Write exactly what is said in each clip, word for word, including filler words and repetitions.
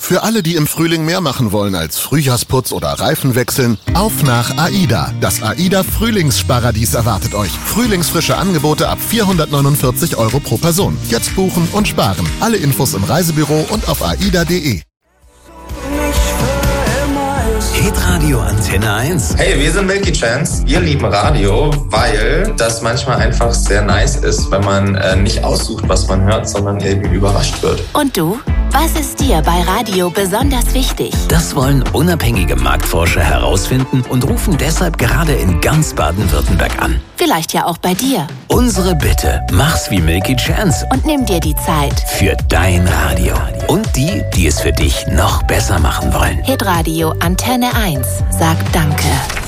Für alle, die im Frühling mehr machen wollen als Frühjahrsputz oder Reifen wechseln, auf nach AIDA. Das AIDA Frühlingssparadies erwartet euch. Frühlingsfrische Angebote ab vierhundertneunundvierzig Euro pro Person. Jetzt buchen und sparen. Alle Infos im Reisebüro und auf aida punkt de. Hitradio Antenne eins. Hey, wir sind Milky Chance. Wir lieben Radio, weil das manchmal einfach sehr nice ist, wenn man äh, nicht aussucht, was man hört, sondern eben überrascht wird. Und du? Was ist dir bei Radio besonders wichtig? Das wollen unabhängige Marktforscher herausfinden und rufen deshalb gerade in ganz Baden-Württemberg an. Vielleicht ja auch bei dir. Unsere Bitte, mach's wie Milky Chance. Und nimm dir die Zeit. Für dein Radio. Und die, die es für dich noch besser machen wollen. Hitradio Antenne eins sagt Danke.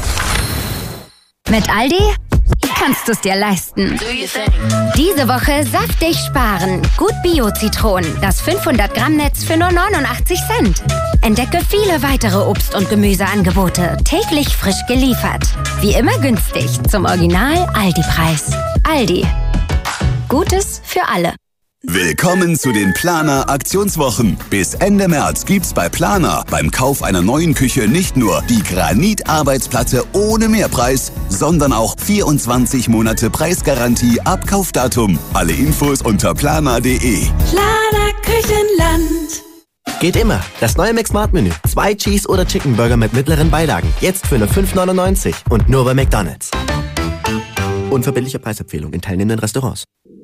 Mit Aldi kannst du es dir leisten. Diese Woche saftig sparen. Gut Bio-Zitronen. Das fünfhundert Gramm Netz für nur neunundachtzig Cent. Entdecke viele weitere Obst- und Gemüseangebote. Täglich frisch geliefert. Wie immer günstig. Zum Original Aldi-Preis. Aldi. Gutes für alle. Willkommen zu den Planer Aktionswochen. Bis Ende März gibt's bei Planer beim Kauf einer neuen Küche nicht nur die Granit-Arbeitsplatte ohne Mehrpreis, sondern auch vierundzwanzig Monate Preisgarantie ab Kaufdatum. Alle Infos unter planer punkt de. Planer Küchenland. Geht immer. Das neue McSmart-Menü. Zwei Cheese- oder Chicken Burger mit mittleren Beilagen. Jetzt für nur fünf neunundneunzig. Und nur bei McDonald's. Unverbindliche Preisempfehlung in teilnehmenden Restaurants.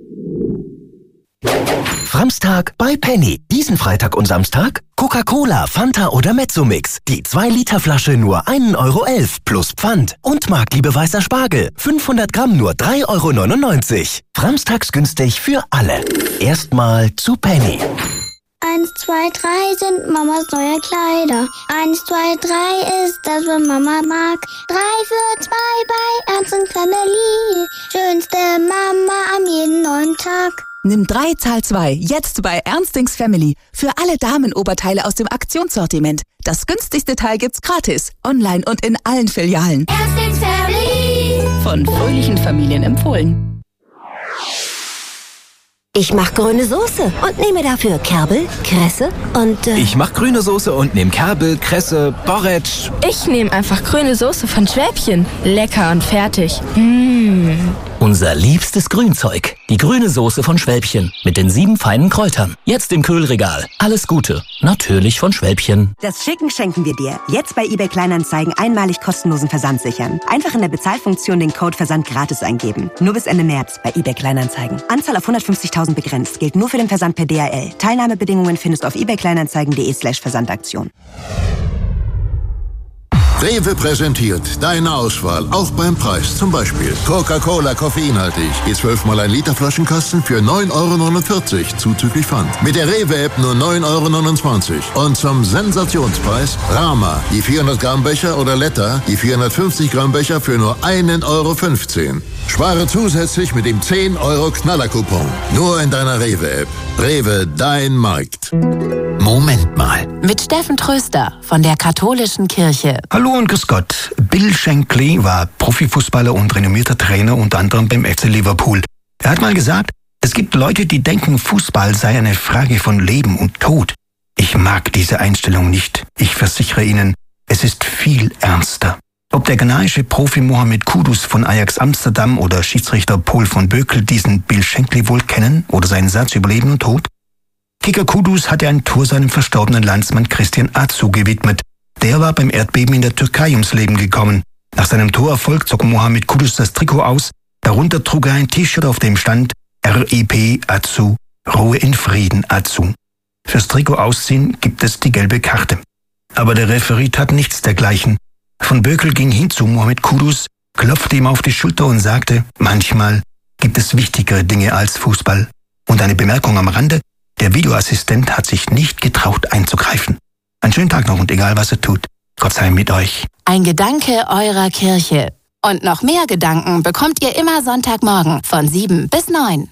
Framstag bei Penny. Diesen Freitag und Samstag Coca-Cola, Fanta oder Mezzomix. Die zwei Liter Flasche nur ein Euro elf plus Pfand. Und Marktliebe weißer Spargel. fünfhundert Gramm nur drei Euro neunundneunzig. Framstags günstig für alle. Erstmal zu Penny. Eins, zwei, drei sind Mamas neue Kleider. Eins, zwei, drei ist das, was Mama mag. Drei für zwei bei Ernst und Family. Schönste Mama am jeden neuen Tag. Nimm drei, zahl zwei. Jetzt bei Ernstings Family. Für alle Damenoberteile aus dem Aktionssortiment. Das günstigste Teil gibt's gratis. Online und in allen Filialen. Ernstings Family. Von fröhlichen Familien empfohlen. Ich mach grüne Soße und nehme dafür Kerbel, Kresse und... Äh ich mach grüne Soße und nehme Kerbel, Kresse, Borretsch. Ich nehme einfach grüne Soße von Schwäbchen. Lecker und fertig. Mmh. Unser liebstes Grünzeug. Die grüne Soße von Schwäbchen. Mit den sieben feinen Kräutern. Jetzt im Kühlregal. Alles Gute. Natürlich von Schwäbchen. Das Schicken schenken wir dir. Jetzt bei eBay Kleinanzeigen einmalig kostenlosen Versand sichern. Einfach in der Bezahlfunktion den Code Versand gratis eingeben. Nur bis Ende März bei eBay Kleinanzeigen. Anzahl auf hundertfünfzigtausend begrenzt. Gilt nur für den Versand per D H L. Teilnahmebedingungen findest du auf ebay-kleinanzeigen.de slash Versandaktion. Rewe präsentiert deine Auswahl, auch beim Preis. Zum Beispiel Coca-Cola koffeinhaltig. Die zwölf mal ein Liter Flaschenkasten für neun Euro neunundvierzig, zuzüglich Pfand. Mit der Rewe-App nur neun Euro neunundzwanzig. Und zum Sensationspreis Rama. Die vierhundert Gramm Becher oder Letta, die vierhundertfünfzig Gramm Becher für nur ein Euro fünfzehn. Spare zusätzlich mit dem zehn Euro Knaller-Coupon. Nur in deiner Rewe-App. Rewe, dein Markt. Moment mal. Mit Steffen Tröster von der Katholischen Kirche. Hallo und grüß Gott. Bill Shankly war Profifußballer und renommierter Trainer, unter anderem beim F C Liverpool. Er hat mal gesagt, es gibt Leute, die denken, Fußball sei eine Frage von Leben und Tod. Ich mag diese Einstellung nicht. Ich versichere Ihnen, es ist viel ernster. Ob der ghanaische Profi Mohamed Kudus von Ajax Amsterdam oder Schiedsrichter Paul von Bökel diesen Bill Shankly wohl kennen oder seinen Satz über Leben und Tod? Kicker Kudus hatte ein Tor seinem verstorbenen Landsmann Christian Atsu gewidmet. Der war beim Erdbeben in der Türkei ums Leben gekommen. Nach seinem Torerfolg zog Mohamed Kudus das Trikot aus. Darunter trug er ein T-Shirt, auf dem stand R I P Atsu, Ruhe in Frieden Atsu. Fürs Trikot ausziehen gibt es die gelbe Karte. Aber der Referee tat nichts dergleichen. Von Bökel ging hin zu Mohamed Kudus, klopfte ihm auf die Schulter und sagte, manchmal gibt es wichtigere Dinge als Fußball. Und eine Bemerkung am Rande, der Videoassistent hat sich nicht getraut einzugreifen. Einen schönen Tag noch und egal was er tut, Gott sei mit euch. Ein Gedanke eurer Kirche. Und noch mehr Gedanken bekommt ihr immer Sonntagmorgen von sieben bis neun.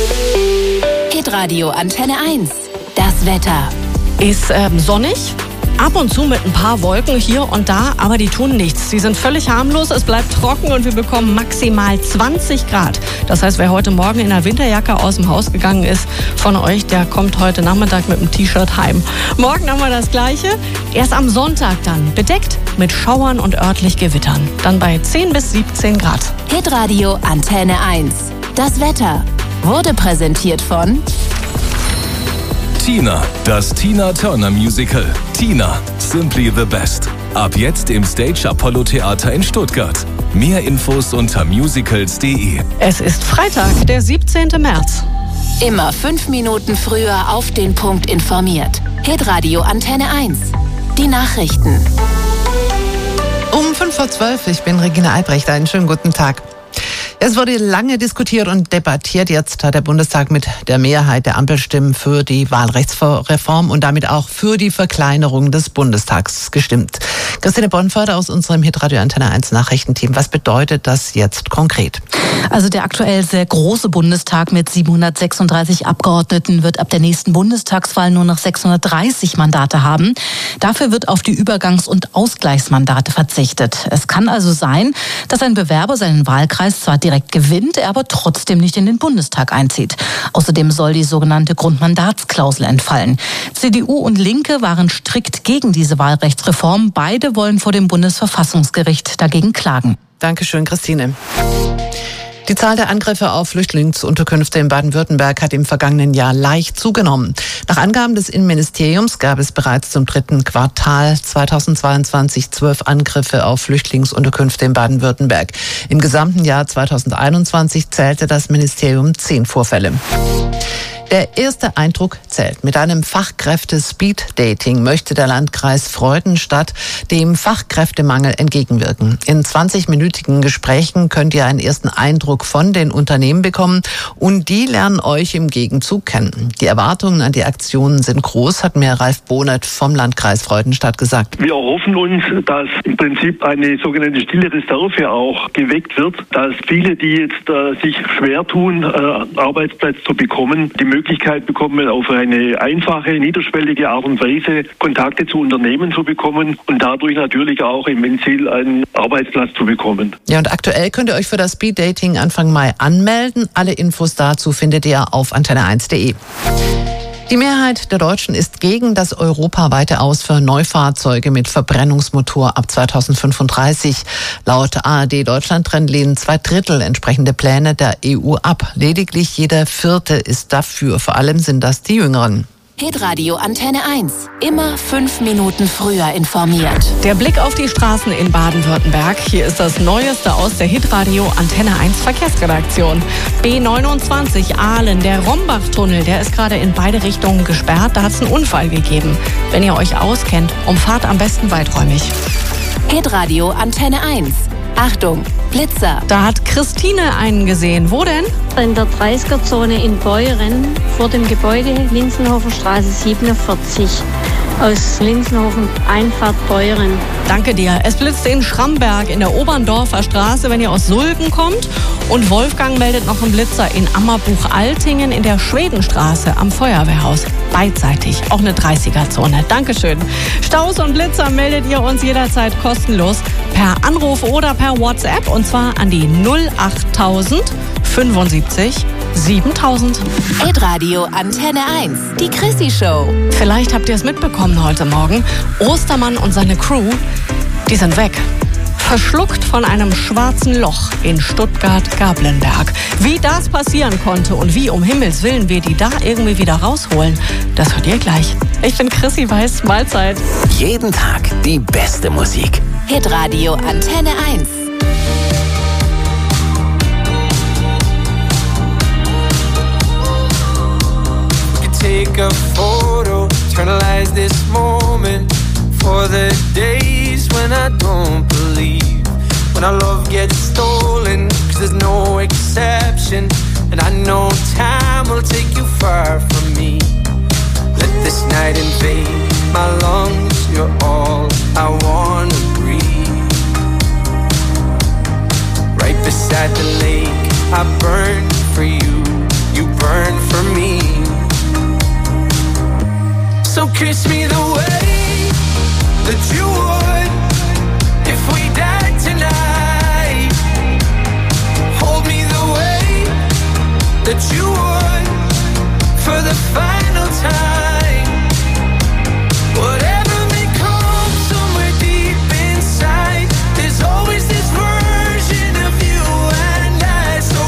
Hitradio Antenne eins. Das Wetter. Ist ähm, sonnig. Ab und zu mit ein paar Wolken hier und da, aber die tun nichts. Sie sind völlig harmlos, es bleibt trocken und wir bekommen maximal zwanzig Grad. Das heißt, wer heute Morgen in der Winterjacke aus dem Haus gegangen ist von euch, der kommt heute Nachmittag mit dem T-Shirt heim. Morgen haben wir das Gleiche. Erst am Sonntag dann bedeckt mit Schauern und örtlich Gewittern. Dann bei zehn bis siebzehn Grad. Hitradio Antenne eins. Das Wetter wurde präsentiert von Tina, das Tina Turner Musical. Tina, simply the best. Ab jetzt im Stage Apollo Theater in Stuttgart. Mehr Infos unter musicals punkt de. Es ist Freitag, der siebzehnten März. Immer fünf Minuten früher auf den Punkt informiert. Hitradio Antenne eins. Die Nachrichten. Um fünf vor zwölf, ich bin Regina Albrecht. Einen schönen guten Tag. Es wurde lange diskutiert und debattiert. Jetzt hat der Bundestag mit der Mehrheit der Ampelstimmen für die Wahlrechtsreform und damit auch für die Verkleinerung des Bundestags gestimmt. Christine Bonförder aus unserem Hitradio Antenne eins Nachrichtenteam. Was bedeutet das jetzt konkret? Also der aktuell sehr große Bundestag mit siebenhundertsechsunddreißig Abgeordneten wird ab der nächsten Bundestagswahl nur noch sechshundertdreißig Mandate haben. Dafür wird auf die Übergangs- und Ausgleichsmandate verzichtet. Es kann also sein, dass ein Bewerber seinen Wahlkreis zwar direkt gewinnt, er aber trotzdem nicht in den Bundestag einzieht. Außerdem soll die sogenannte Grundmandatsklausel entfallen. C D U und Linke waren strikt gegen diese Wahlrechtsreform. Beide wollen vor dem Bundesverfassungsgericht dagegen klagen. Dankeschön, Christine. Die Zahl der Angriffe auf Flüchtlingsunterkünfte in Baden-Württemberg hat im vergangenen Jahr leicht zugenommen. Nach Angaben des Innenministeriums gab es bereits zum dritten Quartal zweitausendzweiundzwanzig zwölf Angriffe auf Flüchtlingsunterkünfte in Baden-Württemberg. Im gesamten Jahr zweitausendeinundzwanzig zählte das Ministerium zehn Vorfälle. Der erste Eindruck zählt. Mit einem Fachkräfte-Speed-Dating möchte der Landkreis Freudenstadt dem Fachkräftemangel entgegenwirken. In zwanzigminütigen Gesprächen könnt ihr einen ersten Eindruck von den Unternehmen bekommen und die lernen euch im Gegenzug kennen. Die Erwartungen an die Aktionen sind groß, hat mir Ralf Bohnert vom Landkreis Freudenstadt gesagt. Wir erhoffen uns, dass im Prinzip eine sogenannte stille Reserve auch geweckt wird, dass viele, die jetzt äh, sich schwer tun, äh, Arbeitsplatz zu bekommen, die Möglichkeit bekommen, auf eine einfache, niederschwellige Art und Weise Kontakte zu Unternehmen zu bekommen und dadurch natürlich auch im Ziel einen Arbeitsplatz zu bekommen. Ja, und aktuell könnt ihr euch für das Speed Dating Anfang Mai anmelden. Alle Infos dazu findet ihr auf antenne eins punkt de. Die Mehrheit der Deutschen ist gegen das europaweite Aus für Neufahrzeuge mit Verbrennungsmotor ab zweitausendfünfunddreißig. Laut A R D Deutschland-Trend lehnen zwei Drittel entsprechende Pläne der E U ab. Lediglich jeder Vierte ist dafür. Vor allem sind das die Jüngeren. Hitradio Antenne eins. Immer fünf Minuten früher informiert. Der Blick auf die Straßen in Baden-Württemberg. Hier ist das Neueste aus der Hitradio Antenne eins Verkehrsredaktion. B neunundzwanzig Aalen, der Rombach-Tunnel, der ist gerade in beide Richtungen gesperrt. Da hat es einen Unfall gegeben. Wenn ihr euch auskennt, umfahrt am besten weiträumig. Hitradio Antenne eins. Achtung, Blitzer. Da hat Christine einen gesehen. Wo denn? In der dreißiger-Zone in Beuren vor dem Gebäude Linsenhofer Straße siebenundvierzig. Aus Linsenhofen, Einfahrt Beuren. Danke dir. Es blitzt in Schramberg in der Oberndorfer Straße, wenn ihr aus Sulgen kommt. Und Wolfgang meldet noch einen Blitzer in Ammerbuch-Altingen in der Schwedenstraße am Feuerwehrhaus. Beidseitig, auch eine dreißiger-Zone. Dankeschön. Staus und Blitzer meldet ihr uns jederzeit kostenlos per Anruf oder per WhatsApp. Und zwar an die null achttausend fünfundsiebzig siebentausend. Hitradio Antenne eins. Die Chrissy Show. Vielleicht habt ihr es mitbekommen heute Morgen. Ostermann und seine Crew, die sind weg. Verschluckt von einem schwarzen Loch in Stuttgart-Gablenberg. Wie das passieren konnte und wie um Himmels Willen wir die da irgendwie wieder rausholen, das hört ihr gleich. Ich bin Chrissy Weiß, Mahlzeit. Jeden Tag die beste Musik. Hitradio Antenne eins. Take a photo, eternalize this moment for the days when I don't believe, when our love gets stolen, cause there's no exception, and I know time will take you far from me. Let this night invade my lungs, you're all I wanna breathe. Right beside the lake, I burn for you, you burn for me. So kiss me the way that you